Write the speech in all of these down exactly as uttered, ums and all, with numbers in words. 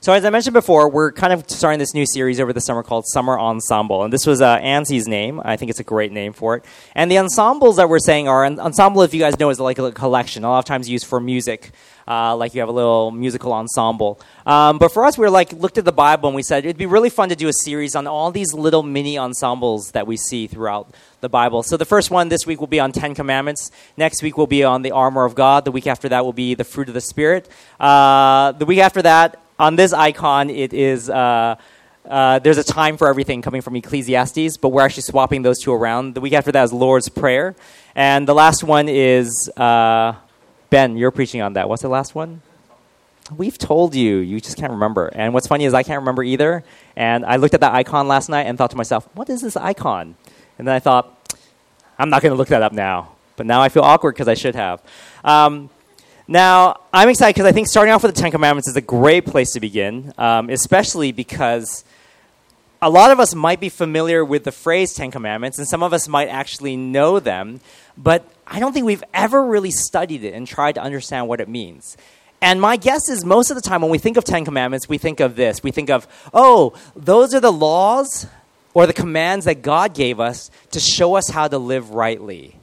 So as I mentioned before, we're kind of starting this new series over the summer called Summer Ensemble. And this was uh, Ansie's name. I think it's a great name for it. And the ensembles that we're saying are, an ensemble, if you guys know, is like a collection, a lot of times used for music. Uh, like you have a little musical ensemble. Um, but for us, we were like, looked at the Bible and we said, it'd be really fun to do a series on all these little mini ensembles that we see throughout the Bible. So the first one this week will be on Ten Commandments. Next week will be on the armor of God. The week after that will be the fruit of the Spirit. Uh, the week after that, on this icon, it is, uh, uh, there's a time for everything coming from Ecclesiastes, but we're actually swapping those two around. The week after that is Lord's Prayer. And the last one is, uh, Ben, you're preaching on that. What's the last one? We've told you. You just can't remember. And what's funny is I can't remember either. And I looked at that icon last night and thought to myself, what is this icon? And then I thought, I'm not going to look that up now. But now I feel awkward because I should have. Um, Now, I'm excited because I think starting off with the Ten Commandments is a great place to begin, um, especially because a lot of us might be familiar with the phrase Ten Commandments, and some of us might actually know them, but I don't think we've ever really studied it and tried to understand what it means. And my guess is most of the time when we think of Ten Commandments, we think of this. We think of, oh, those are the laws or the commands that God gave us to show us how to live rightly.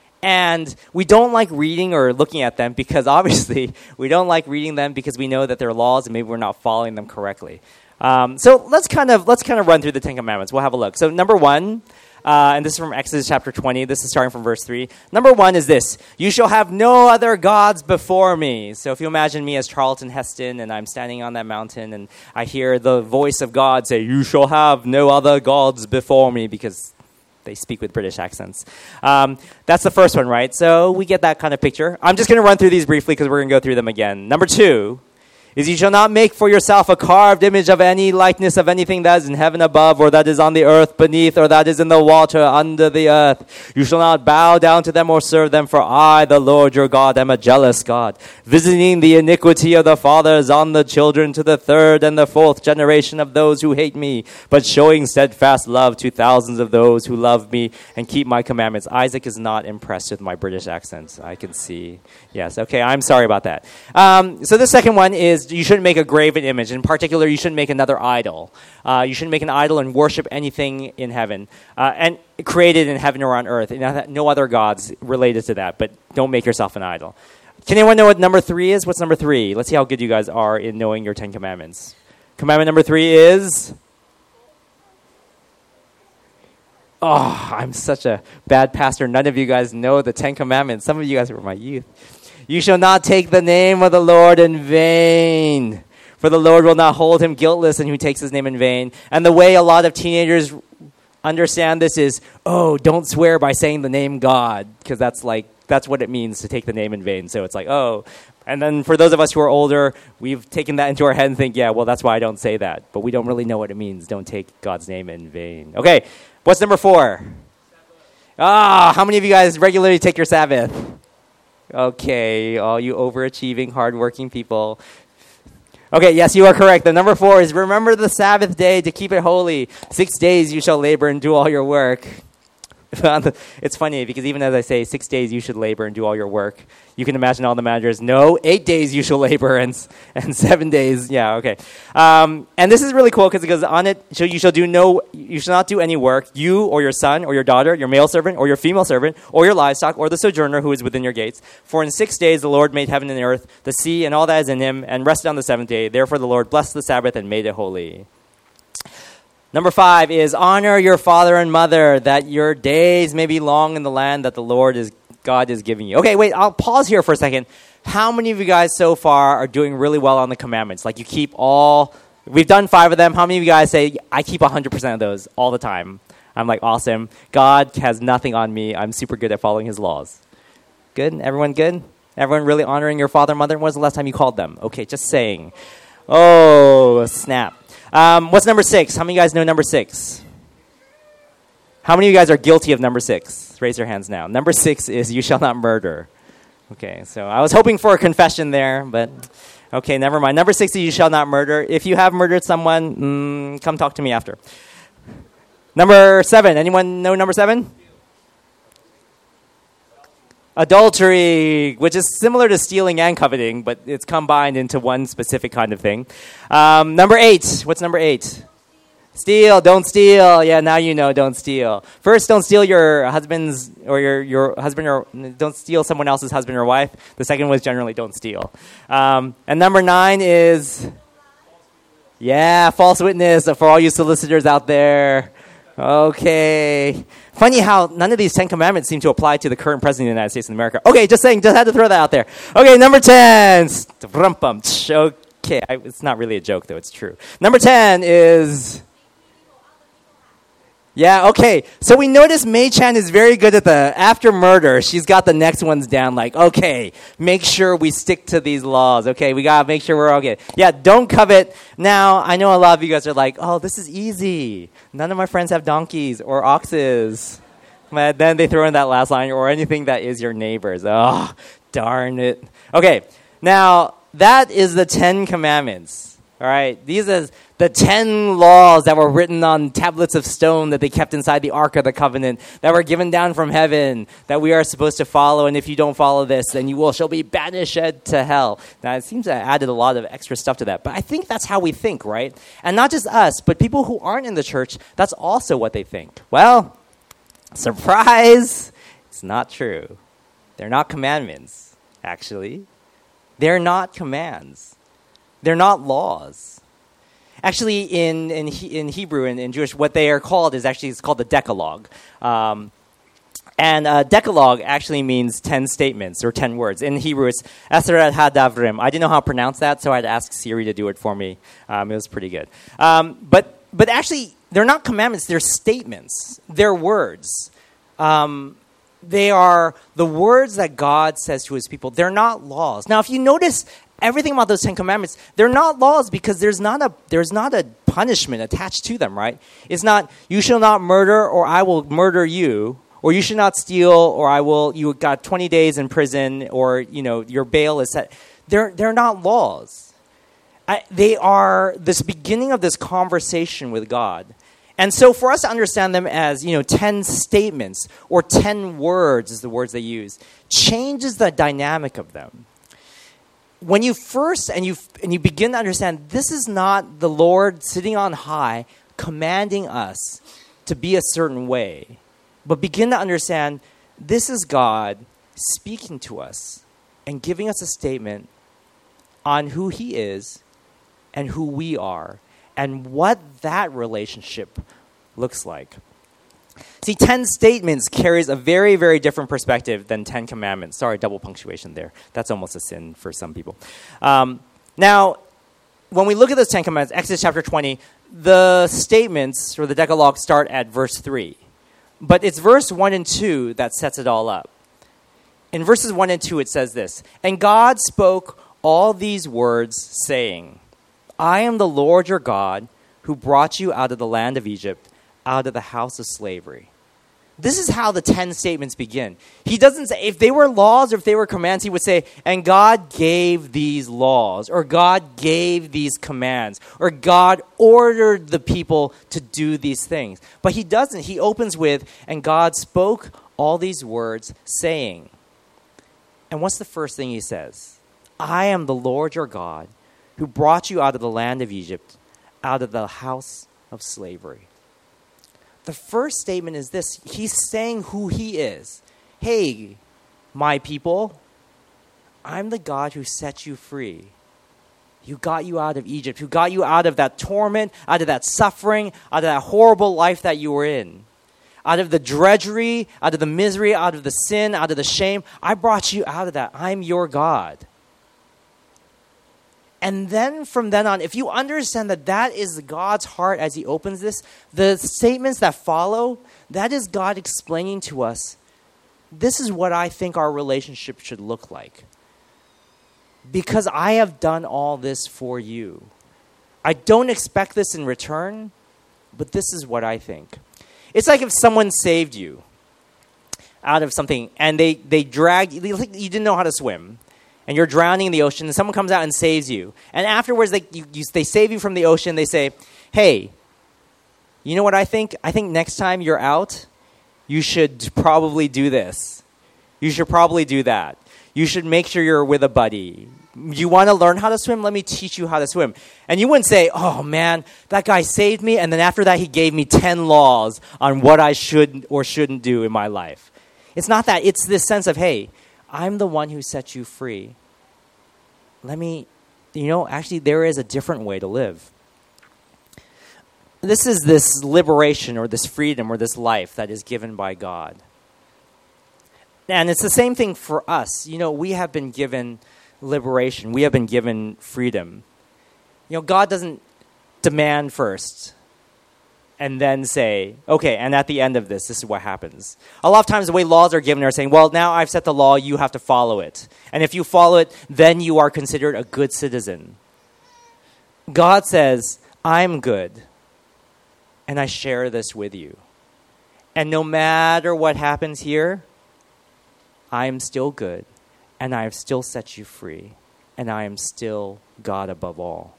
And we don't like reading or looking at them because obviously we don't like reading them because we know that they're laws and maybe we're not following them correctly. Um, so let's kind of let's kind of run through the Ten Commandments. We'll have a look. So number one, uh, and this is from Exodus chapter twenty. This is starting from verse three. Number one is this: you shall have no other gods before me. So if you imagine me as Charlton Heston and I'm standing on that mountain and I hear the voice of God say, you shall have no other gods before me, because they speak with British accents. Um, that's the first one, right? So we get that kind of picture. I'm just going to run through these briefly because we're going to go through them again. Number two is you shall not make for yourself a carved image of any likeness of anything that is in heaven above, or that is on the earth beneath, or that is in the water under the earth. You shall not bow down to them or serve them, for I, the Lord your God, am a jealous God, visiting the iniquity of the fathers on the children to the third and the fourth generation of those who hate me, but showing steadfast love to thousands of those who love me and keep my commandments. Isaac is not impressed with my British accent, I can see. Yes, okay, I'm sorry about that. Um, so the second one is you shouldn't make a graven image. In particular, you shouldn't make another idol. Uh, you shouldn't make an idol and worship anything in heaven, uh, and created in heaven or on earth. No other gods related to that, but don't make yourself an idol. Can anyone know what number three is? What's number three? Let's see how good you guys are in knowing your Ten Commandments. Commandment number three is... Oh, I'm such a bad pastor. None of you guys know the Ten Commandments. Some of you guys were my youth. You shall not take the name of the Lord in vain, for the Lord will not hold him guiltless and who takes his name in vain. And the way a lot of teenagers understand this is, oh, don't swear by saying the name God, because that's like that's what it means to take the name in vain. So it's like, oh. And then for those of us who are older, we've taken that into our head and think, yeah, well, that's why I don't say that. But we don't really know what it means. Don't take God's name in vain. Okay, what's number four? Ah, how many of you guys regularly take your Sabbath? Okay, all you overachieving, hardworking people. Okay, yes, you are correct. The number four is remember the Sabbath day to keep it holy. Six days you shall labor and do all your work. It's funny because even as I say, six days you should labor and do all your work, you can imagine all the managers, no, eight days you shall labor and and seven days, yeah, okay. Um, and this is really cool because it goes on it, so you shall do no, you shall not do any work, you or your son or your daughter, your male servant or your female servant, or your livestock or the sojourner who is within your gates. For in six days the Lord made heaven and the earth, the sea and all that is in him, and rested on the seventh day. Therefore the Lord blessed the Sabbath and made it holy. Number five is honor your father and mother, that your days may be long in the land that the Lord is God is giving you. Okay, wait, I'll pause here for a second. How many of you guys so far are doing really well on the commandments? Like you keep all, we've done five of them. How many of you guys say, I keep one hundred percent of those all the time? I'm like, awesome. God has nothing on me. I'm super good at following his laws. Good? Everyone good? Everyone really honoring your father and mother? When was the last time you called them? Okay, just saying. Oh, snap. Um, what's number six? How many of you guys know number six? How many of you guys are guilty of number six? Raise your hands now. Number six is you shall not murder. Okay, so I was hoping for a confession there, but okay, never mind. Number six is you shall not murder. If you have murdered someone, mm, come talk to me after. Number seven. Anyone know number seven? Adultery, which is similar to stealing and coveting, but it's combined into one specific kind of thing. Um, number eight. What's number eight? Steal. Don't steal. Yeah, now you know. Don't steal. First, don't steal your husband's or your your husband or don't steal someone else's husband or wife. The second was generally don't steal. Um, and number nine is yeah, false witness for all you solicitors out there. Okay. Funny how none of these Ten Commandments seem to apply to the current president of the United States of America. Okay, just saying, just had to throw that out there. Okay, number ten. Okay, I, it's not really a joke, though. It's true. Number ten is... Yeah, okay. So we notice Mei Chan is very good at the, after murder, she's got the next ones down like, okay, make sure we stick to these laws. Okay, we got to make sure we're okay. Yeah, don't covet. Now, I know a lot of you guys are like, oh, this is easy. None of my friends have donkeys or oxes. But then they throw in that last line, or anything that is your neighbor's. Oh, darn it. Okay, now, that is the Ten Commandments. All right, these are the ten laws that were written on tablets of stone that they kept inside the Ark of the Covenant, that were given down from heaven, that we are supposed to follow. And if you don't follow this, then you will shall be banished to hell. Now, it seems I added a lot of extra stuff to that, but I think that's how we think, right? And not just us, but people who aren't in the church, that's also what they think. Well, surprise, it's not true. They're not commandments, actually. They're not commands. They're not laws. Actually, in in, in Hebrew and in, in Jewish, what they are called is actually it's called the Decalogue. Um, and uh, Decalogue actually means ten statements or ten words. In Hebrew, it's Eseret HaDavrim. I didn't know how to pronounce that, so I had to ask Siri to do it for me. Um, it was pretty good. Um, but but actually, they're not commandments. They're statements. They're words. Um, they are the words that God says to his people. They're not laws. Now, if you notice everything about those Ten Commandments, they're not laws because there's not a there's not a punishment attached to them, right? It's not, you shall not murder or I will murder you, or you should not steal or I will, you got twenty days in prison, or, you know, your bail is set. They're, they're not laws. I, they are this beginning of this conversation with God. And so for us to understand them as, you know, ten statements or ten words is the words they use, changes the dynamic of them. When you first, and you and you begin to understand, this is not the Lord sitting on high commanding us to be a certain way, but begin to understand this is God speaking to us and giving us a statement on who he is and who we are and what that relationship looks like. See, ten statements carries a very, very different perspective than ten commandments. Sorry, double punctuation there. That's almost a sin for some people. Um, now, when we look at those ten commandments, Exodus chapter twenty, the statements, or the Decalogue, start at verse three. But it's verse one and two that sets it all up. In verses one and two, it says this, "And God spoke all these words, saying, I am the Lord your God, who brought you out of the land of Egypt, out of the house of slavery." This is how the ten statements begin. He doesn't say, if they were laws or if they were commands, he would say, and God gave these laws, or God gave these commands, or God ordered the people to do these things. But he doesn't. He opens with, and God spoke all these words, saying. And what's the first thing he says? I am the Lord your God, who brought you out of the land of Egypt, out of the house of slavery. The first statement is this. He's saying who he is. Hey, my people, I'm the God who set you free. Who got you out of Egypt, who got you out of that torment, out of that suffering, out of that horrible life that you were in. Out of the drudgery, out of the misery, out of the sin, out of the shame. I brought you out of that. I'm your God. And then from then on, if you understand that that is God's heart as he opens this, the statements that follow, that is God explaining to us, this is what I think our relationship should look like. Because I have done all this for you. I don't expect this in return, but this is what I think. It's like if someone saved you out of something and they, they dragged you, you didn't know how to swim. And you're drowning in the ocean, and someone comes out and saves you. And afterwards, they, you, you, they save you from the ocean. They say, hey, you know what I think? I think next time you're out, you should probably do this. You should probably do that. You should make sure you're with a buddy. You want to learn how to swim? Let me teach you how to swim. And you wouldn't say, oh man, that guy saved me, and then after that he gave me ten laws on what I should or shouldn't do in my life. It's not that. It's this sense of, hey, I'm the one who set you free. Let me, you know, actually there is a different way to live. This is this liberation or this freedom or this life that is given by God. And it's the same thing for us. You know, we have been given liberation. We have been given freedom. You know, God doesn't demand first and then say, okay, and at the end of this, this is what happens. A lot of times the way laws are given are saying, well, now I've set the law, you have to follow it. And if you follow it, then you are considered a good citizen. God says, I'm good, and I share this with you. And no matter what happens here, I am still good, and I have still set you free, and I am still God above all.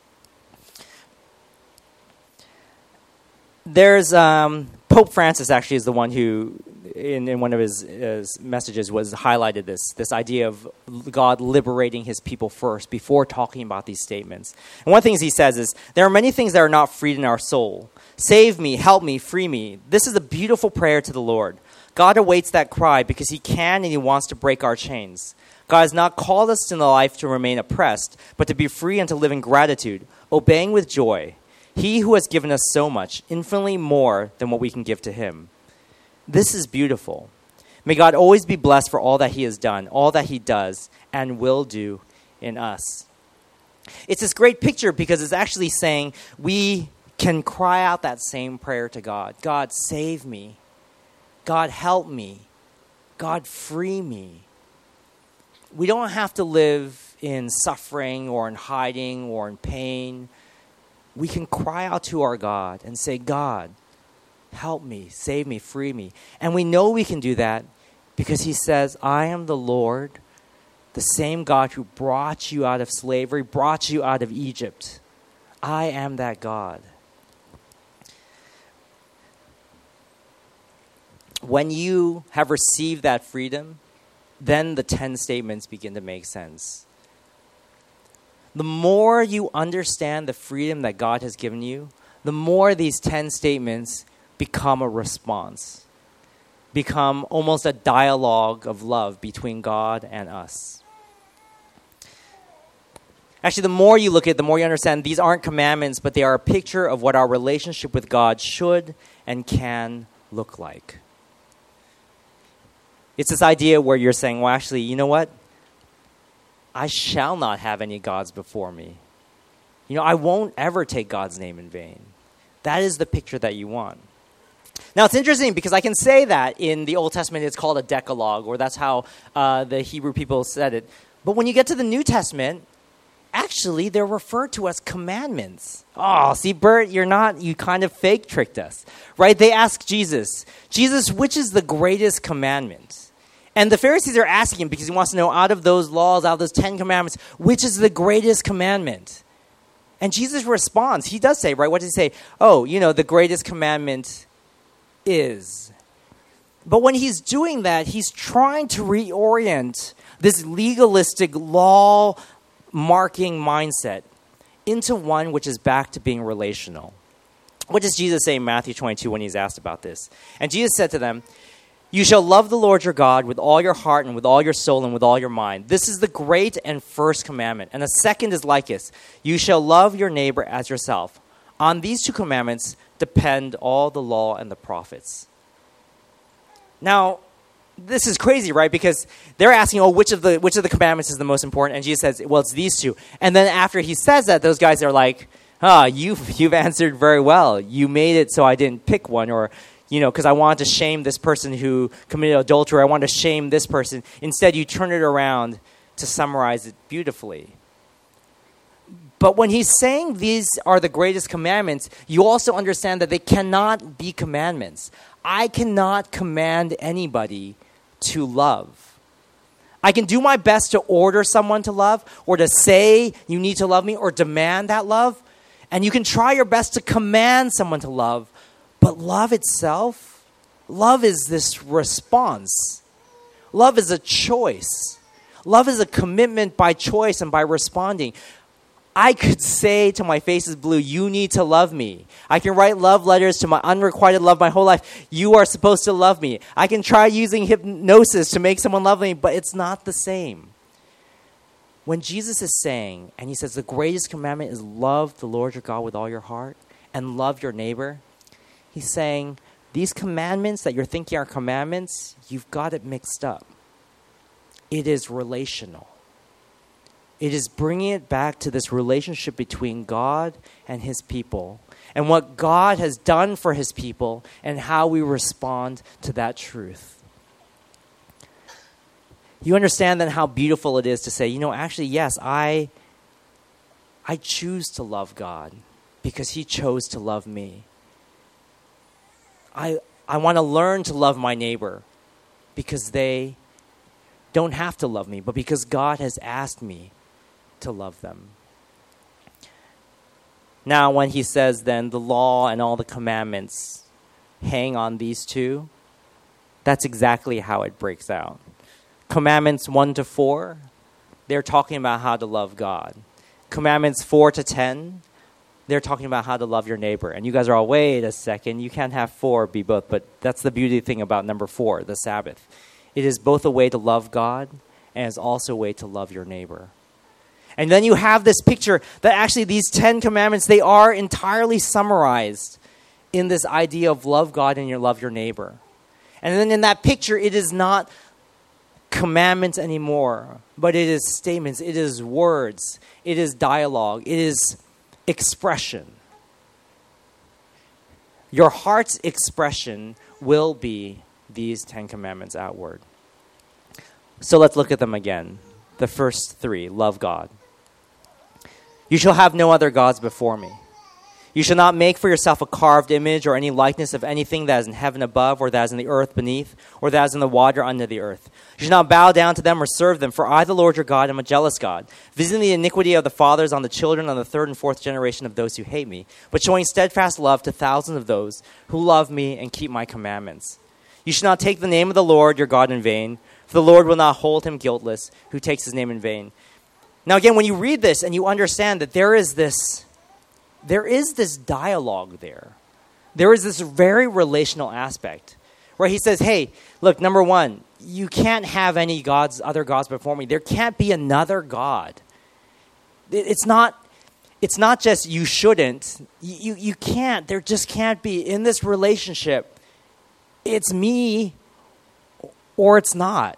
There's um, Pope Francis actually is the one who, in, in one of his, his messages, was highlighted this this idea of God liberating his people first before talking about these statements. And one of the things he says is, there are many things that are not freed in our soul. Save me, help me, free me. This is a beautiful prayer to the Lord. God awaits that cry because he can and he wants to break our chains. God has not called us in the life to remain oppressed, but to be free and to live in gratitude, obeying with joy. He who has given us so much, infinitely more than what we can give to him. This is beautiful. May God always be blessed for all that he has done, all that he does and will do in us. It's this great picture because it's actually saying we can cry out that same prayer to God. God, save me. God, help me. God, free me. We don't have to live in suffering or in hiding or in pain. We can cry out to our God and say, God, help me, save me, free me. And we know we can do that because he says, I am the Lord, the same God who brought you out of slavery, brought you out of Egypt. I am that God. When you have received that freedom, then the ten statements begin to make sense. The more you understand the freedom that God has given you, the more these ten statements become a response, become almost a dialogue of love between God and us. Actually, the more you look at it, the more you understand these aren't commandments, but they are a picture of what our relationship with God should and can look like. It's this idea where you're saying, well, actually, you know what? I shall not have any gods before me. You know, I won't ever take God's name in vain. That is the picture that you want. Now, it's interesting because I can say that in the Old Testament it's called a Decalogue, or that's how uh, the Hebrew people said it. But when you get to the New Testament, actually, they're referred to as commandments. Oh, see, Bert, you're not, you kind of fake tricked us, right? They ask Jesus, Jesus, which is the greatest commandment? And the Pharisees are asking him because he wants to know out of those laws, out of those Ten Commandments, which is the greatest commandment? And Jesus responds. He does say, right? What does he say? Oh, you know, the greatest commandment is. But when he's doing that, he's trying to reorient this legalistic law-marking mindset into one which is back to being relational. What does Jesus say in Matthew twenty-two when he's asked about this? And Jesus said to them, you shall love the Lord your God with all your heart and with all your soul and with all your mind. This is the great and first commandment. And the second is like this. You shall love your neighbor as yourself. On these two commandments depend all the law and the prophets. Now, this is crazy, right? Because they're asking, oh, which of the which of the commandments is the most important? And Jesus says, well, it's these two. And then after he says that, those guys are like, ah, oh, you've, you've answered very well. You made it so I didn't pick one, or you know, because I wanted to shame this person who committed adultery. I wanted to shame this person. Instead, you turn it around to summarize it beautifully. But when he's saying these are the greatest commandments, you also understand that they cannot be commandments. I cannot command anybody to love. I can do my best to order someone to love, or to say you need to love me, or demand that love. And you can try your best to command someone to love. But love itself, love is this response. Love is a choice. Love is a commitment by choice and by responding. I could say to my face is blue, you need to love me. I can write love letters to my unrequited love my whole life. You are supposed to love me. I can try using hypnosis to make someone love me, but it's not the same. When Jesus is saying, and he says the greatest commandment is love the Lord your God with all your heart and love your neighbor, he's saying these commandments that you're thinking are commandments, you've got it mixed up. It is relational. It is bringing it back to this relationship between God and his people and what God has done for his people and how we respond to that truth. You understand then how beautiful it is to say, you know, actually, yes, I, I choose to love God because he chose to love me. I, I want to learn to love my neighbor because they don't have to love me, but because God has asked me to love them. Now, when he says then the law and all the commandments hang on these two, that's exactly how it breaks out. Commandments one to four, they're talking about how to love God. Commandments four to ten, they're talking about how to love your neighbor. And you guys are all, wait a second, you can't have four be both, but that's the beauty thing about number four, the Sabbath. It is both a way to love God and it's also a way to love your neighbor. And then you have this picture that actually these Ten Commandments, they are entirely summarized in this idea of love God and you love your neighbor. And then in that picture, it is not commandments anymore, but it is statements, it is words, it is dialogue, it is expression. Your heart's expression will be these Ten Commandments outward. So let's look at them again. The first three, love God. You shall have no other gods before me. You shall not make for yourself a carved image or any likeness of anything that is in heaven above or that is in the earth beneath or that is in the water under the earth. You shall not bow down to them or serve them, for I, the Lord your God, am a jealous God, visiting the iniquity of the fathers on the children on the third and fourth generation of those who hate me, but showing steadfast love to thousands of those who love me and keep my commandments. You shall not take the name of the Lord your God in vain, for the Lord will not hold him guiltless who takes his name in vain. Now again, when you read this and you understand that there is this There is this dialogue there. There is this very relational aspect where he says, hey, look, number one, you can't have any gods, other gods before me. There can't be another God. It's not, it's not just you shouldn't. You, you can't. There just can't be. In this relationship, it's me or it's not.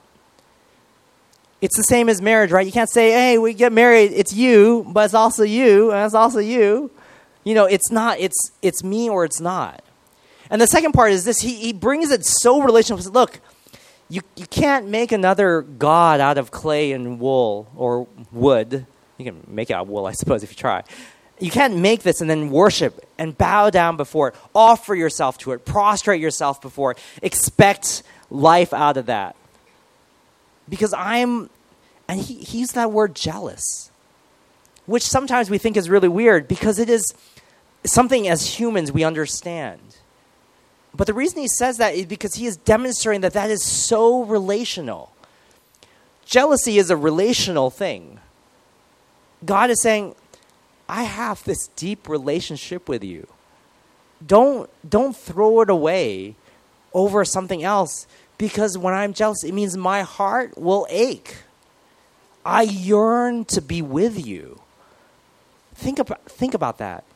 It's the same as marriage, right? You can't say, hey, we get married, it's you, but it's also you, and it's also you. You know, it's not, it's it's me or it's not. And the second part is this, he, he brings it so relational. Look, you, you can't make another God out of clay and wool or wood. You can make it out of wool, I suppose, if you try. You can't make this and then worship and bow down before it, offer yourself to it, prostrate yourself before it, expect life out of that. Because I'm, and he, he used that word jealous, which sometimes we think is really weird because it is something as humans we understand. But the reason he says that is because he is demonstrating that that is so relational. Jealousy is a relational thing. God is saying, I have this deep relationship with you. Don't, don't throw it away over something else, because when I'm jealous, it means my heart will ache. I yearn to be with you. Think about, think about that.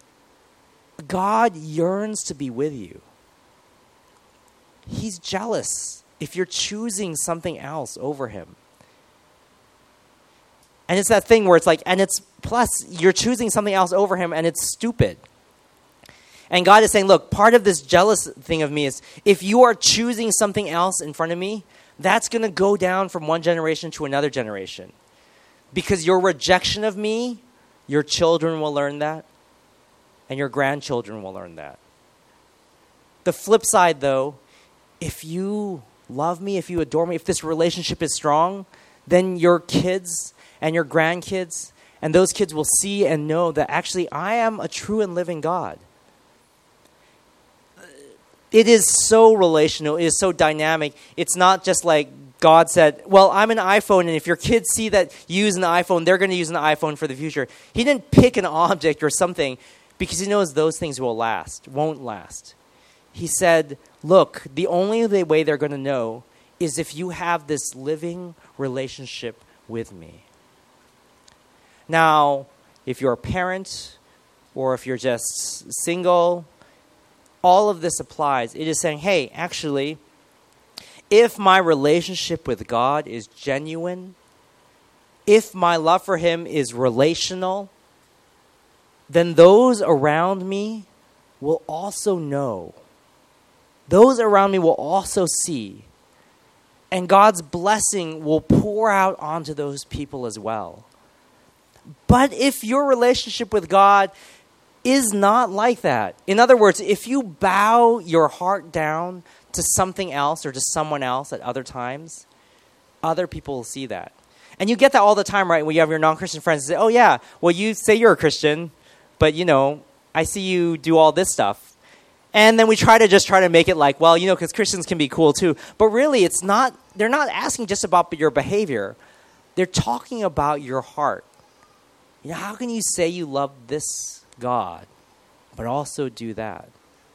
God yearns to be with you. He's jealous if you're choosing something else over him. And it's that thing where it's like, and it's, plus you're choosing something else over him and it's stupid. And God is saying, look, part of this jealous thing of me is if you are choosing something else in front of me, that's going to go down from one generation to another generation. Because your rejection of me, your children will learn that, and your grandchildren will learn that. The flip side, though, if you love me, if you adore me, if this relationship is strong, then your kids and your grandkids and those kids will see and know that actually I am a true and living God. It is so relational. It is so dynamic. It's not just like God said, well, I'm an iPhone, and if your kids see that you use an iPhone, they're going to use an iPhone for the future. He didn't pick an object or something because he knows those things will last, won't last. He said, look, the only way they're going to know is if you have this living relationship with me. Now, if you're a parent or if you're just single, all of this applies. It is saying, hey, actually, if my relationship with God is genuine, if my love for him is relational, then those around me will also know. Those around me will also see. And God's blessing will pour out onto those people as well. But if your relationship with God is not like that, in other words, if you bow your heart down to something else or to someone else at other times, other people will see that. And you get that all the time, right? When you have your non-Christian friends say, oh yeah, well you say you're a Christian, but you know, I see you do all this stuff. And then we try to just try to make it like, well, you know, because Christians can be cool too. But really, it's not, they're not asking just about your behavior. They're talking about your heart. You know, how can you say you love this God, but also do that?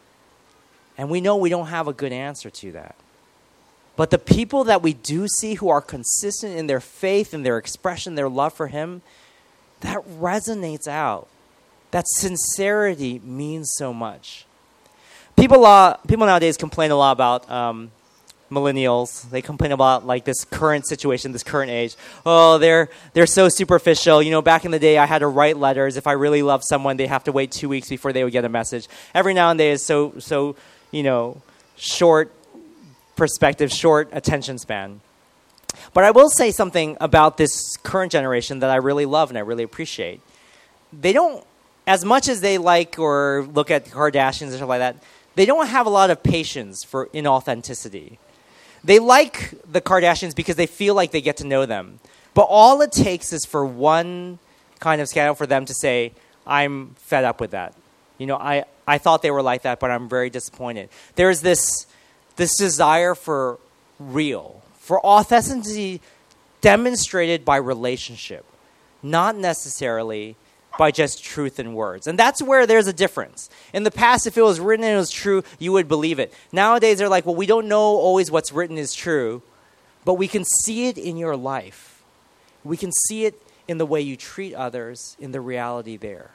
And we know we don't have a good answer to that. But the people that we do see who are consistent in their faith and their expression, their love for him, that resonates out. That sincerity means so much. People, uh, people nowadays complain a lot about um, millennials. They complain about like this current situation, this current age. Oh, they're they're so superficial. You know, back in the day, I had to write letters. If I really loved someone, they have to wait two weeks before they would get a message. Every now and then, is so so you know, short perspective, short attention span. But I will say something about this current generation that I really love and I really appreciate. They don't, as much as they like or look at Kardashians and stuff like that, they don't have a lot of patience for inauthenticity. They like the Kardashians because they feel like they get to know them. But all it takes is for one kind of scandal for them to say, I'm fed up with that. You know, I, I thought they were like that, but I'm very disappointed. There's this this desire for real, for authenticity demonstrated by relationship, not necessarily by just truth in words. And that's where there's a difference. In the past, if it was written and it was true, you would believe it. Nowadays, they're like, well, we don't know always what's written is true, but we can see it in your life. We can see it in the way you treat others, in the reality there.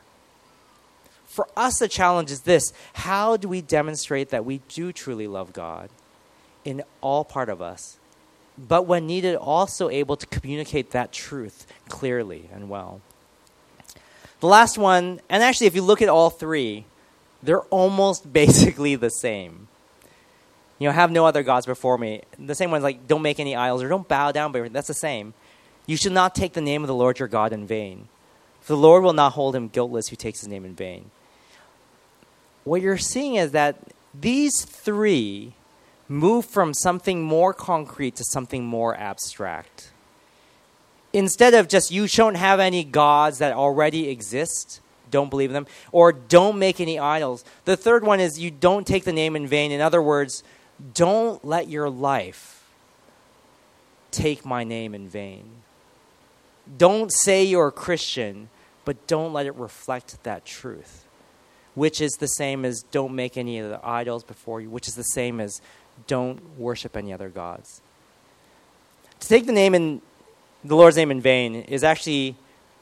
For us, the challenge is this. How do we demonstrate that we do truly love God in all part of us, but when needed, also able to communicate that truth clearly and well? The last one, and actually if you look at all three, they're almost basically the same. You know, have no other gods before me. The same one's like, don't make any idols or don't bow down. But that's the same. You should not take the name of the Lord your God in vain. For the Lord will not hold him guiltless who takes his name in vain. What you're seeing is that these three move from something more concrete to something more abstract. Instead of just you don't have any gods that already exist, don't believe them, or don't make any idols. The third one is you don't take the name in vain. In other words, don't let your life take my name in vain. Don't say you're a Christian, but don't let it reflect that truth, which is the same as don't make any other idols before you, which is the same as don't worship any other gods. To take the name in the Lord's name in vain is actually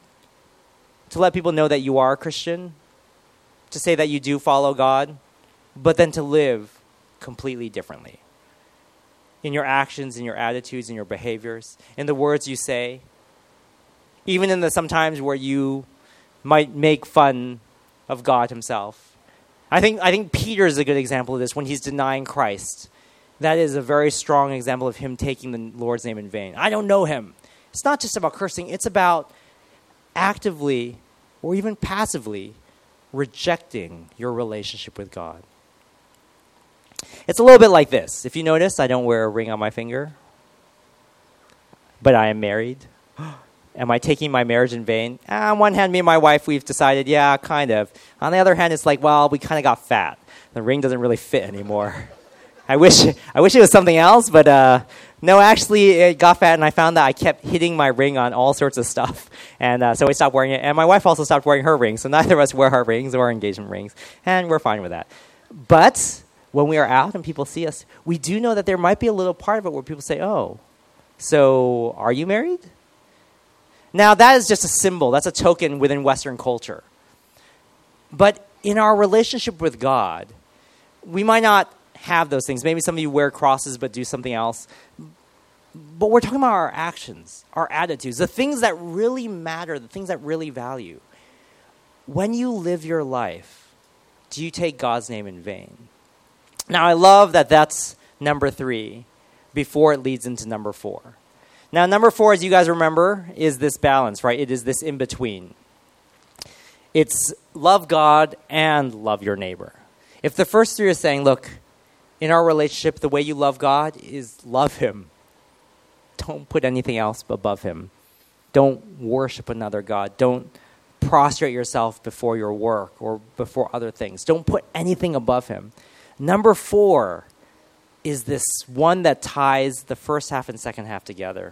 to let people know that you are a Christian, to say that you do follow God, but then to live completely differently. In your actions, in your attitudes, in your behaviors, in the words you say, even in the sometimes where you might make fun of God himself. I think I think Peter is a good example of this when he's denying Christ. That is a very strong example of him taking the Lord's name in vain. I don't know him. It's not just about cursing. It's about actively or even passively rejecting your relationship with God. It's a little bit like this. If you notice, I don't wear a ring on my finger, but I am married. Am I taking my marriage in vain? Ah, on one hand, me and my wife, we've decided, yeah, kind of. On the other hand, it's like, well, we kind of got fat. The ring doesn't really fit anymore. I wish I wish it was something else, but uh, no, actually it got fat, and I found that I kept hitting my ring on all sorts of stuff, and uh, so I stopped wearing it. And my wife also stopped wearing her rings, so neither of us wear our rings or engagement rings, and we're fine with that. But when we are out and people see us, we do know that there might be a little part of it where people say, "Oh, so are you married?" Now that is just a symbol. That's a token within Western culture. But in our relationship with God, we might not have those things. Maybe some of you wear crosses but do something else. But we're talking about our actions, our attitudes, the things that really matter, the things that really value. When you live your life, do you take God's name in vain? Now, I love that that's number three before it leads into number four. Now, number four, as you guys remember, is this balance, right? It is this in-between. It's love God and love your neighbor. If the first three are saying, look, in our relationship, the way you love God is love him. Don't put anything else above him. Don't worship another God. Don't prostrate yourself before your work or before other things. Don't put anything above him. Number four is this one that ties the first half and second half together.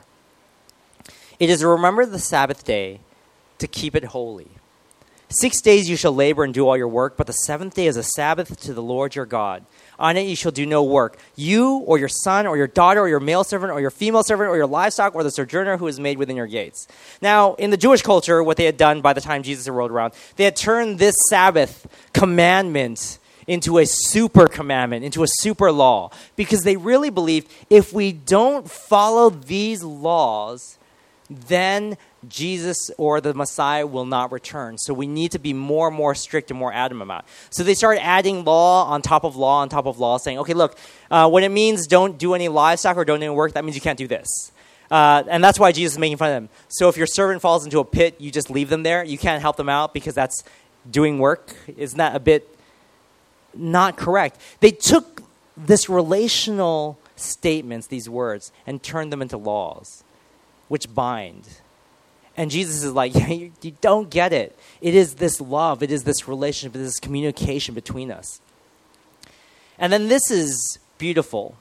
It is remember the Sabbath day to keep it holy. Six days you shall labor and do all your work, but the seventh day is a Sabbath to the Lord your God. On it you shall do no work. You or your son or your daughter or your male servant or your female servant or your livestock or the sojourner who is made within your gates. Now, in the Jewish culture, what they had done by the time Jesus had rolled around, they had turned this Sabbath commandment into a super commandment, into a super law, because they really believed if we don't follow these laws, then Jesus or the Messiah will not return. So we need to be more and more strict and more adamant about it. So they started adding law on top of law on top of law, saying, okay, look, uh, when it means don't do any livestock or don't do any work, that means you can't do this. Uh, and that's why Jesus is making fun of them. So if your servant falls into a pit, you just leave them there. You can't help them out because that's doing work. Isn't that a bit not correct? They took this relational statements, these words, and turned them into laws, which bind. And Jesus is like, yeah, you, you don't get it. It is this love. It is this relationship. It is this communication between us. And then this is beautiful.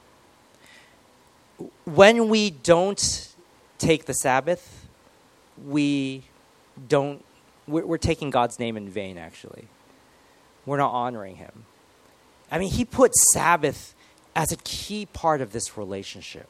When we don't take the Sabbath, we don't, we're, we're taking God's name in vain, actually. We're not honoring him. I mean, he put Sabbath as a key part of this relationship.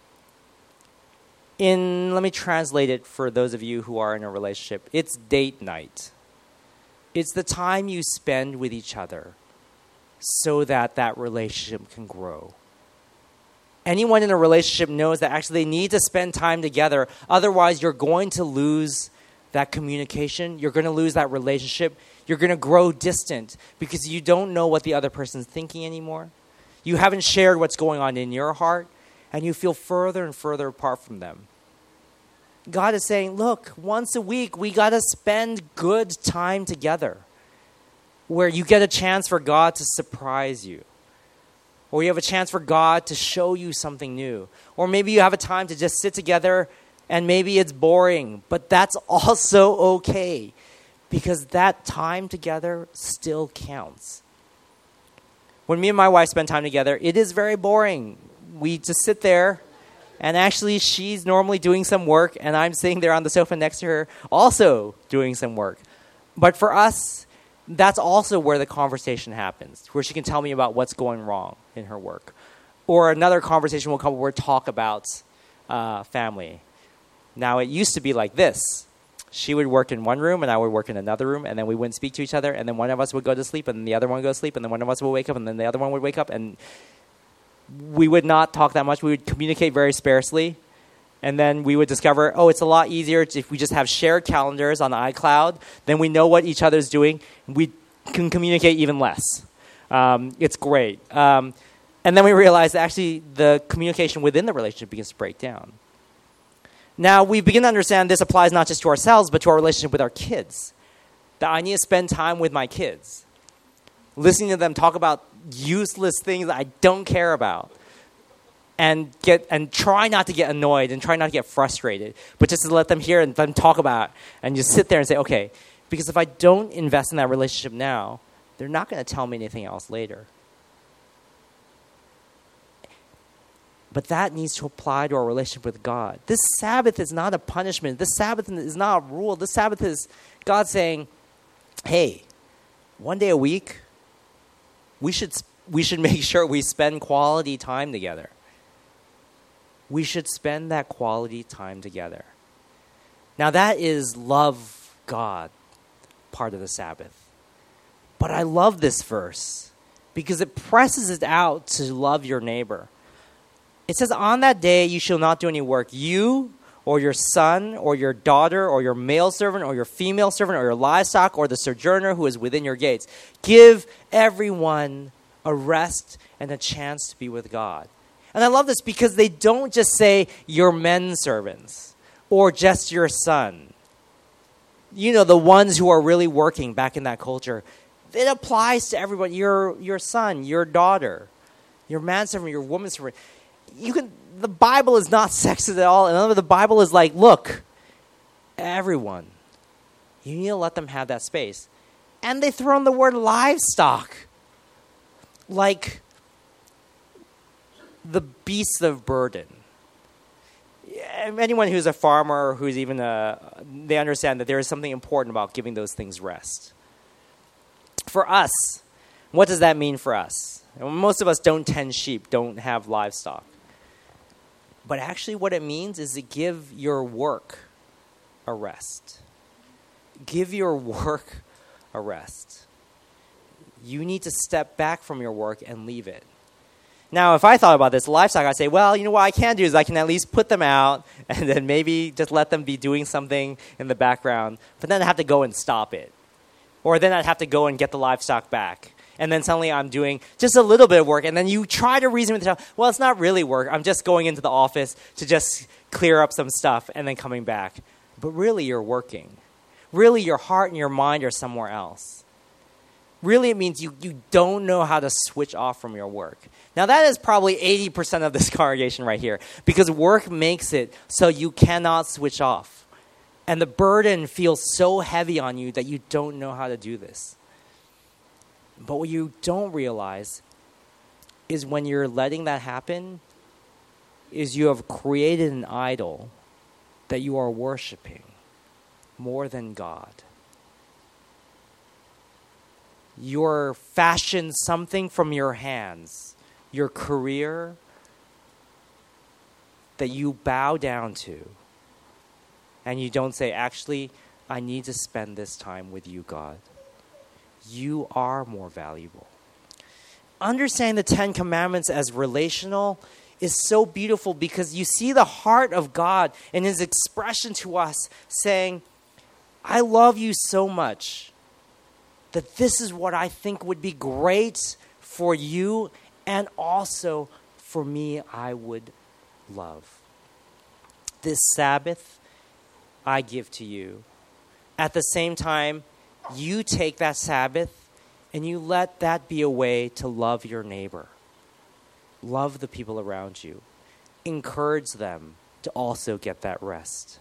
In, let me translate it for those of you who are in a relationship. It's date night. It's the time you spend with each other so that that relationship can grow. Anyone in a relationship knows that actually they need to spend time together. Otherwise, you're going to lose that communication. You're going to lose that relationship. You're going to grow distant because you don't know what the other person's thinking anymore. You haven't shared what's going on in your heart, and you feel further and further apart from them. God is saying, look, once a week, we got to spend good time together where you get a chance for God to surprise you, or you have a chance for God to show you something new, or maybe you have a time to just sit together and maybe it's boring, but that's also okay because that time together still counts. When me and my wife spend time together, it is very boring. We just sit there, and actually she's normally doing some work, and I'm sitting there on the sofa next to her also doing some work. But for us, that's also where the conversation happens, where she can tell me about what's going wrong in her work. Or another conversation will come where we talk about uh, family. Now, it used to be like this. She would work in one room, and I would work in another room, and then we wouldn't speak to each other, and then one of us would go to sleep, and then the other one would go to sleep, and then one of us would wake up, and then the other one would wake up, and we would not talk that much. We would communicate very sparsely, and then we would discover, oh, it's a lot easier if we just have shared calendars on iCloud. Then we know what each other's doing. We can communicate even less. Um, it's great. Um, and then we realized that actually the communication within the relationship begins to break down. Now, we begin to understand this applies not just to ourselves, but to our relationship with our kids. That I need to spend time with my kids, listening to them talk about useless things that I don't care about, and get and try not to get annoyed and try not to get frustrated, but just to let them hear and them talk about it, and just sit there and say, okay, because if I don't invest in that relationship now, they're not going to tell me anything else later. But that needs to apply to our relationship with God. This Sabbath is not a punishment. This Sabbath is not a rule. This Sabbath is God saying, hey, one day a week, we should we should make sure we spend quality time together. We should spend that quality time together. Now that is love God part of the Sabbath. But I love this verse because it presses it out to love your neighbor. It says, on that day you shall not do any work. You or your son or your daughter or your male servant or your female servant or your livestock or the sojourner who is within your gates. Give everyone a rest and a chance to be with God. And I love this because they don't just say your men servants or just your son. You know, the ones who are really working back in that culture. It applies to everyone. Your your son, your daughter, your manservant, your womanservant. You can. The Bible is not sexist at all. In other words, the Bible is like, look, everyone. You need to let them have that space. And they throw in the word livestock. Like the beasts of burden. Anyone who's a farmer, who's even a, they understand that there is something important about giving those things rest. For us, what does that mean for us? Most of us don't tend sheep, don't have livestock. But actually what it means is to give your work a rest. Give your work a rest. You need to step back from your work and leave it. Now, if I thought about this, livestock, I'd say, well, you know what I can do is I can at least put them out and then maybe just let them be doing something in the background. But then I have to go and stop it. Or then I'd have to go and get the livestock back. And then suddenly I'm doing just a little bit of work. And then you try to reason with yourself, well, it's not really work. I'm just going into the office to just clear up some stuff and then coming back. But really, you're working. Really, your heart and your mind are somewhere else. Really, it means you, you don't know how to switch off from your work. Now, that is probably eighty percent of this congregation right here. Because work makes it so you cannot switch off. And the burden feels so heavy on you that you don't know how to do this. But what you don't realize is when you're letting that happen, is you have created an idol that you are worshiping more than God. You're fashioned something from your hands, your career, that you bow down to. And you don't say, actually, I need to spend this time with you, God. You are more valuable. Understanding the Ten Commandments as relational is so beautiful because you see the heart of God in his expression to us saying, I love you so much that this is what I think would be great for you and also for me I would love. This Sabbath I give to you. At the same time, you take that Sabbath and you let that be a way to love your neighbor. Love the people around you. Encourage them to also get that rest.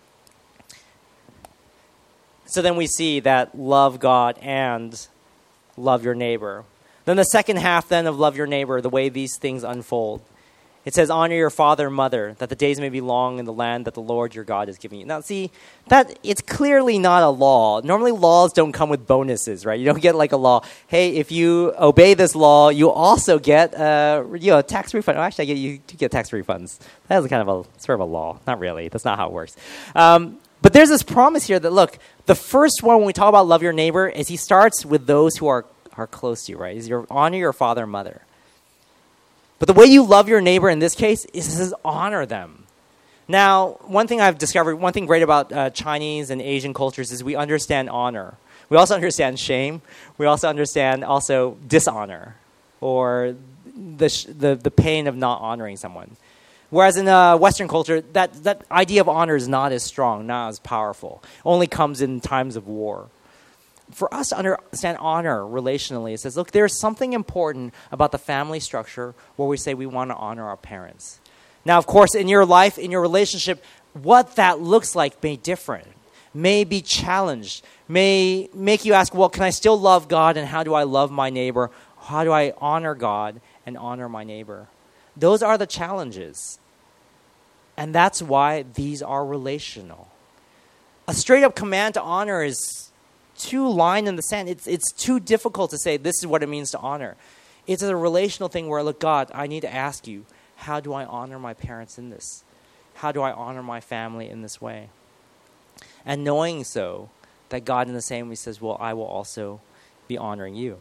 So then we see that love God and love your neighbor. Then the second half then of love your neighbor, the way these things unfold. It says, honor your father and mother, that the days may be long in the land that the Lord your God is giving you. Now, see, that it's clearly not a law. Normally, laws don't come with bonuses, right? You don't get like a law. Hey, if you obey this law, you also get uh, you know, tax refund. Oh, actually, I get, you do get tax refunds. That is kind of a sort of a law. Not really. That's not how it works. Um, but there's this promise here that, look, the first one when we talk about love your neighbor is he starts with those who are, are close to you, right? Is your honor your father and mother. But the way you love your neighbor in this case is it says honor them. Now, one thing I've discovered, one thing great about uh, Chinese and Asian cultures is we understand honor. We also understand shame. We also understand also dishonor or the sh- the, the pain of not honoring someone. Whereas in uh, Western culture, that, that idea of honor is not as strong, not as powerful. Only comes in times of war. For us to understand honor relationally, it says, look, there's something important about the family structure where we say we want to honor our parents. Now, of course, in your life, in your relationship, what that looks like may differ, may be challenged, may make you ask, well, can I still love God and how do I love my neighbor? How do I honor God and honor my neighbor? Those are the challenges. And that's why these are relational. A straight-up command to honor is too line in the sand. It's, it's too difficult to say this is what it means to honor. It's a relational thing where, look, God, I need to ask you, how do I honor my parents in this? How do I honor my family in this way? And knowing so, that God in the same way says, well, I will also be honoring you.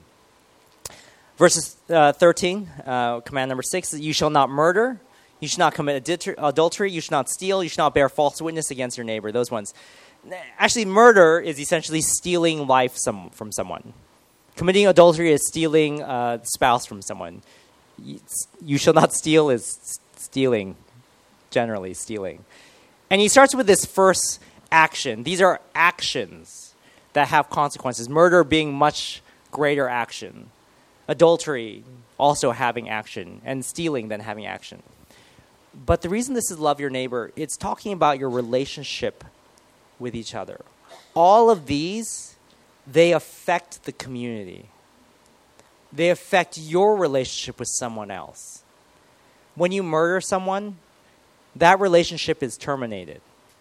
Verses uh, thirteen, uh, command number six, you shall not murder, you should not commit adulter- adultery, you should not steal, you should not bear false witness against your neighbor, those ones. Actually, murder is essentially stealing life some, from someone. Committing adultery is stealing a spouse from someone. You, you shall not steal is stealing, generally stealing. And he starts with this first action. These are actions that have consequences. Murder being much greater action. Adultery also having action. And stealing then having action. But the reason this is love your neighbor, it's talking about your relationship with each other. All of these, they affect the community. They affect your relationship with someone else. When you murder someone, that relationship is terminated.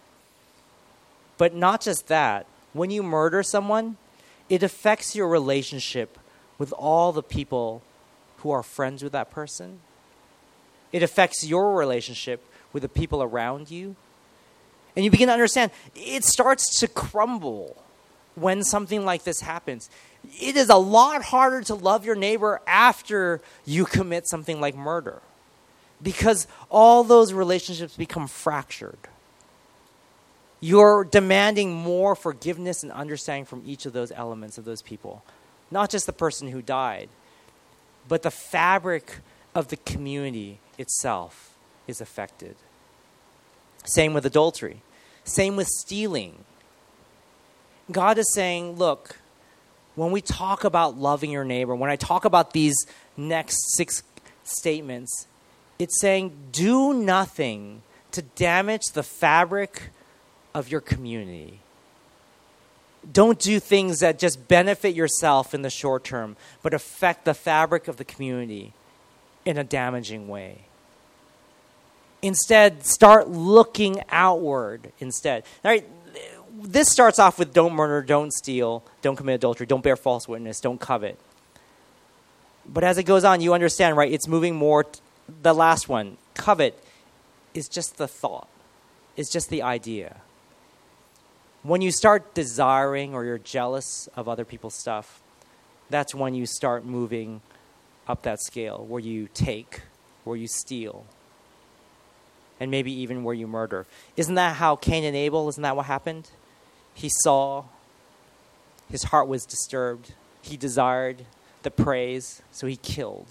But not just that. When you murder someone, it affects your relationship with all the people who are friends with that person. It affects your relationship with the people around you. And you begin to understand, it starts to crumble when something like this happens. It is a lot harder to love your neighbor after you commit something like murder, because all those relationships become fractured. You're demanding more forgiveness and understanding from each of those elements of those people. Not just the person who died, but the fabric of the community itself is affected. Same with adultery. Same with stealing. God is saying, look, when we talk about loving your neighbor, when I talk about these next six statements, it's saying do nothing to damage the fabric of your community. Don't do things that just benefit yourself in the short term, but affect the fabric of the community in a damaging way. Instead, start looking outward instead. All right, this starts off with don't murder, don't steal, don't commit adultery, don't bear false witness, don't covet. But as it goes on, you understand, right? It's moving more. T- the last one, covet, is just the thought. It's just the idea. When you start desiring or you're jealous of other people's stuff, that's when you start moving up that scale, where you take, where you steal, and maybe even where you murder. Isn't that how Cain and Abel, isn't that what happened? He saw, his heart was disturbed, he desired the praise, so he killed.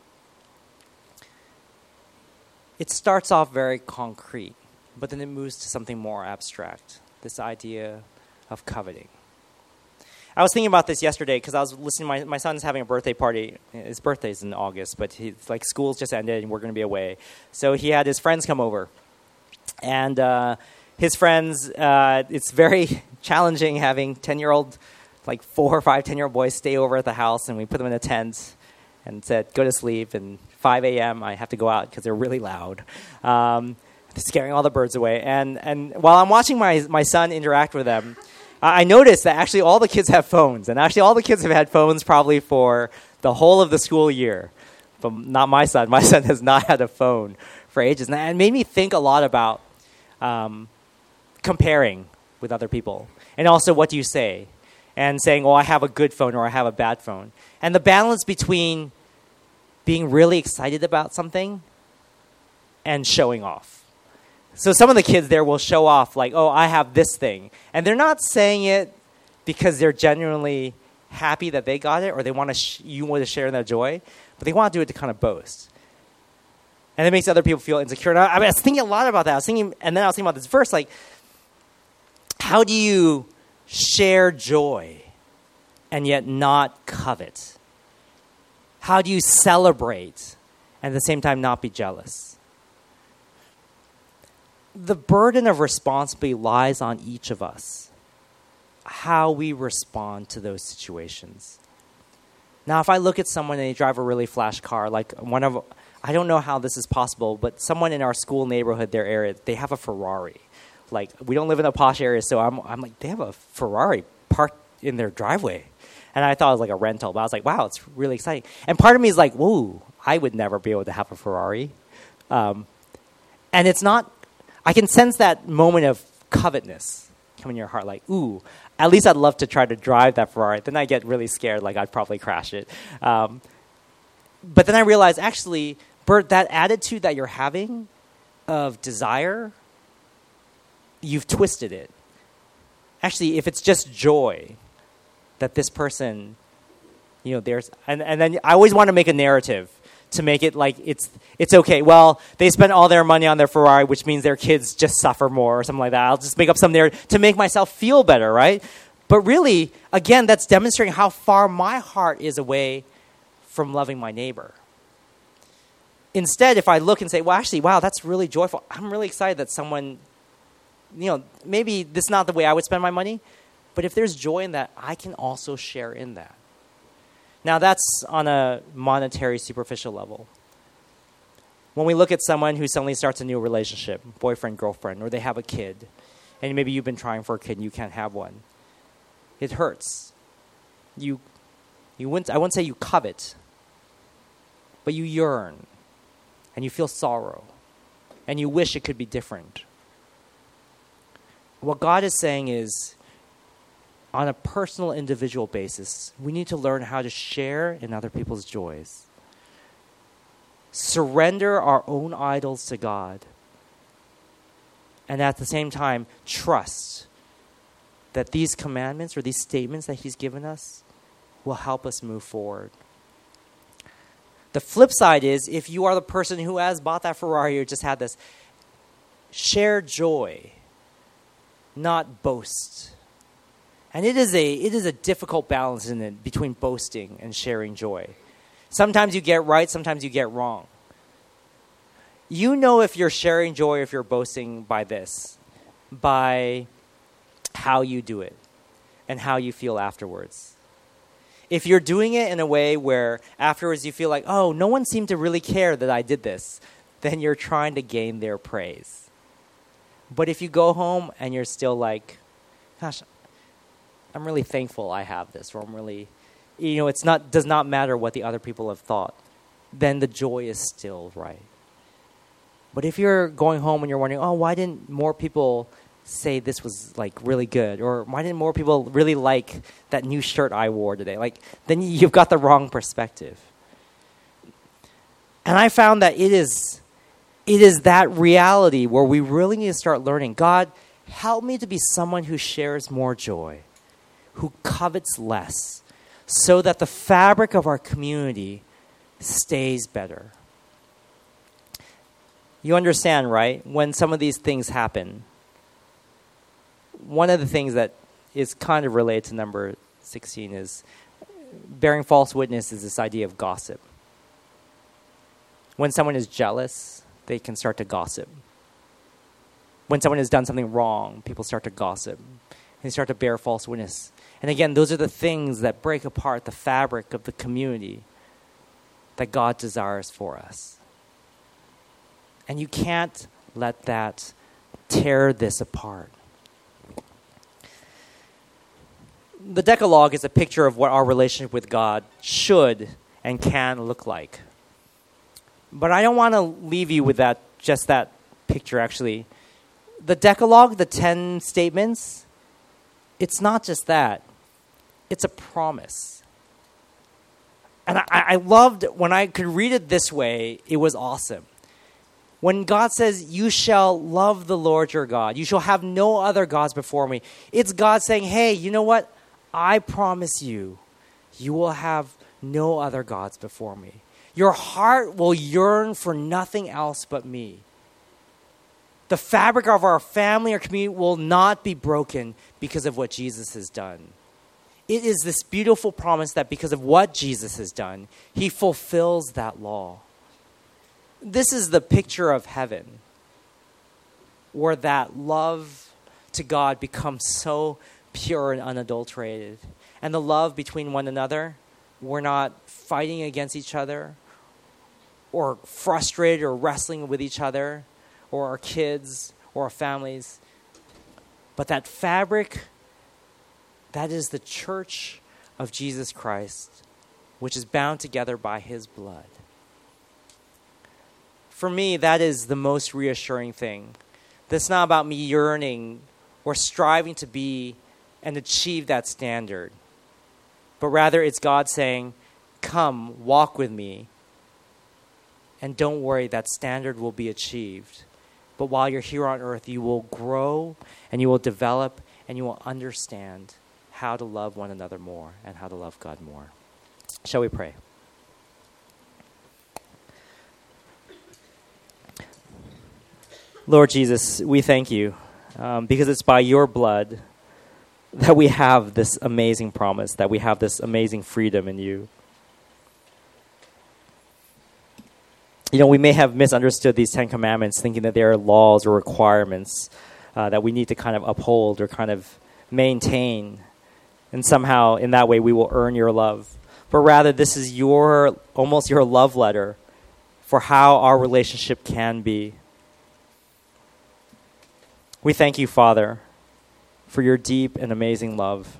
It starts off very concrete, but then it moves to something more abstract, this idea of coveting. I was thinking about this yesterday because I was listening. My my son's having a birthday party. His birthday's in August, but he's like school's just ended and we're going to be away. So he had his friends come over, and uh, his friends. Uh, it's very challenging having ten-year-old, like four or five ten-year-old boys stay over at the house, and we put them in a tent and said, "Go to sleep." And five a.m. I have to go out because they're really loud, um, scaring all the birds away. And and while I'm watching my my son interact with them, I noticed that actually all the kids have phones, and actually all the kids have had phones probably for the whole of the school year. But not my son. My son has not had a phone for ages. And it made me think a lot about um, comparing with other people. And also, what do you say? And saying, oh, I have a good phone or I have a bad phone. And the balance between being really excited about something and showing off. So some of the kids there will show off like, oh, I have this thing. And they're not saying it because they're genuinely happy that they got it or they want to sh- you want to share in their joy, but they want to do it to kind of boast. And it makes other people feel insecure. And I, I was thinking a lot about that. I was thinking, and then I was thinking about this verse, like, how do you share joy and yet not covet? How do you celebrate and at the same time not be jealous? The burden of responsibility lies on each of us, how we respond to those situations. Now, if I look at someone and they drive a really flash car, like one of, I don't know how this is possible, but someone in our school neighborhood, their area, they have a Ferrari. Like, we don't live in a posh area, so I'm, I'm like, they have a Ferrari parked in their driveway. And I thought it was like a rental, but I was like, wow, it's really exciting. And part of me is like, whoa, I would never be able to have a Ferrari. Um, and it's not, I can sense that moment of covetousness come in your heart, like, ooh, at least I'd love to try to drive that Ferrari. Then I get really scared, like I'd probably crash it. Um, but then I realized, actually, Bert, that attitude that you're having of desire, you've twisted it. Actually, if it's just joy that this person, you know, there's, and, and then I always want to make a narrative to make it like it's it's okay. Well, they spent all their money on their Ferrari, which means their kids just suffer more or something like that. I'll just make up some narrative to make myself feel better, right? But really, again, that's demonstrating how far my heart is away from loving my neighbor. Instead, if I look and say, well, actually, wow, that's really joyful. I'm really excited that someone, you know, maybe this is not the way I would spend my money, but if there's joy in that, I can also share in that. Now, that's on a monetary, superficial level. When we look at someone who suddenly starts a new relationship, boyfriend, girlfriend, or they have a kid, and maybe you've been trying for a kid and you can't have one, it hurts. You, you wouldn't, I wouldn't say you covet, but you yearn, and you feel sorrow, and you wish it could be different. What God is saying is, on a personal, individual basis, we need to learn how to share in other people's joys. Surrender our own idols to God. And at the same time, trust that these commandments or these statements that he's given us will help us move forward. The flip side is, if you are the person who has bought that Ferrari or just had this, share joy, not boast. And it is a it is a difficult balance in it between boasting and sharing joy. Sometimes you get right, sometimes you get wrong. You know if you're sharing joy or if you're boasting by this, by how you do it and how you feel afterwards. If you're doing it in a way where afterwards you feel like, oh, no one seemed to really care that I did this, then you're trying to gain their praise. But if you go home and you're still like, gosh, I'm really thankful I have this, or I'm really, you know, it's not does not matter what the other people have thought, then the joy is still right. But if you're going home and you're wondering, oh, why didn't more people say this was like really good, or why didn't more people really like that new shirt I wore today? Like, then you've got the wrong perspective. And I found that it is, it is that reality where we really need to start learning. God, help me to be someone who shares more joy, who covets less, so that the fabric of our community stays better. You understand, right? When some of these things happen, one of the things that is kind of related to number sixteen is bearing false witness is this idea of gossip. When someone is jealous, they can start to gossip. When someone has done something wrong, people start to gossip. They start to bear false witness. And again, those are the things that break apart the fabric of the community that God desires for us. And you can't let that tear this apart. The Decalogue is a picture of what our relationship with God should and can look like. But I don't want to leave you with that, just that picture, actually. The Decalogue, the ten statements, it's not just that. It's a promise. And I, I loved, when I could read it this way, it was awesome. When God says, you shall love the Lord your God, you shall have no other gods before me, it's God saying, hey, you know what? I promise you, you will have no other gods before me. Your heart will yearn for nothing else but me. The fabric of our family or community will not be broken because of what Jesus has done. It is this beautiful promise that because of what Jesus has done, he fulfills that law. This is the picture of heaven, where that love to God becomes so pure and unadulterated. And the love between one another, we're not fighting against each other. or frustrated or wrestling with each other or our kids or our families. But that fabric, that is the church of Jesus Christ, which is bound together by his blood. For me, that is the most reassuring thing. That's not about me yearning or striving to be and achieve that standard. But rather, it's God saying, come, walk with me. And don't worry, that standard will be achieved. But while you're here on earth, you will grow and you will develop and you will understand how to love one another more and how to love God more. Shall we pray? Lord Jesus, we thank you um, because it's by your blood that we have this amazing promise, that we have this amazing freedom in you. You know, we may have misunderstood these Ten Commandments, thinking that they are laws or requirements uh, that we need to kind of uphold or kind of maintain. And somehow, in that way, we will earn your love. But rather, this is your, almost your love letter for how our relationship can be. We thank you, Father, for your deep and amazing love.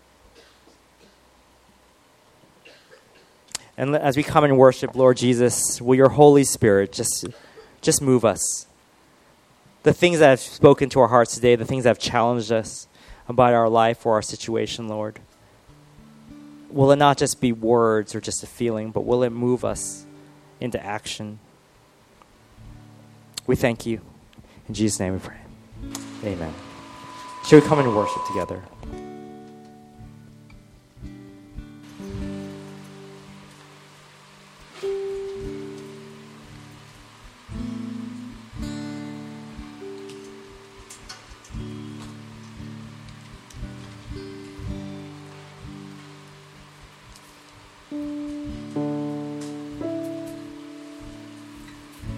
And as we come and worship, Lord Jesus, will your Holy Spirit just, just move us. The things that have spoken to our hearts today, the things that have challenged us about our life or our situation, Lord, will it not just be words or just a feeling, but will it move us into action? We thank you. In Jesus' name we pray. Amen. Shall we come and worship together?